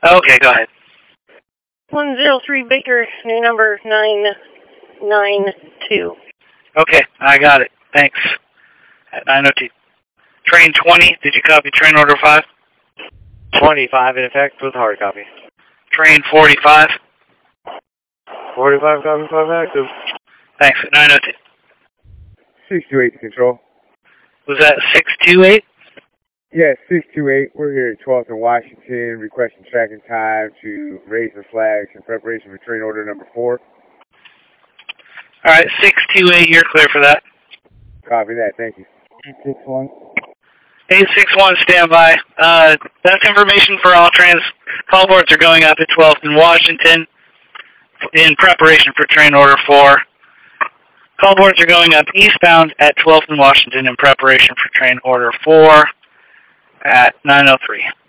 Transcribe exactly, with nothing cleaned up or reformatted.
Okay, go ahead. one zero three Baker, new number nine nine two. Okay, I got it. Thanks. At nine oh two. Train twenty, did you copy train order five? twenty-five in effect with hard copy. Train forty-five. forty-five copy, five active. Thanks, at nine oh two. six two eight to control. Was that six two eight? Yes, six two eight. We're here at twelfth and Washington, requesting tracking time to raise the flags in preparation for train order number four. All right, six two eight, you're clear for that. Copy that, thank you. eight six one. eight six one, standby. Uh, that's information for all trains. Call boards are going up at twelfth in Washington in preparation for train order four. Call boards are going up eastbound at twelfth in Washington in preparation for train order four at nine oh three.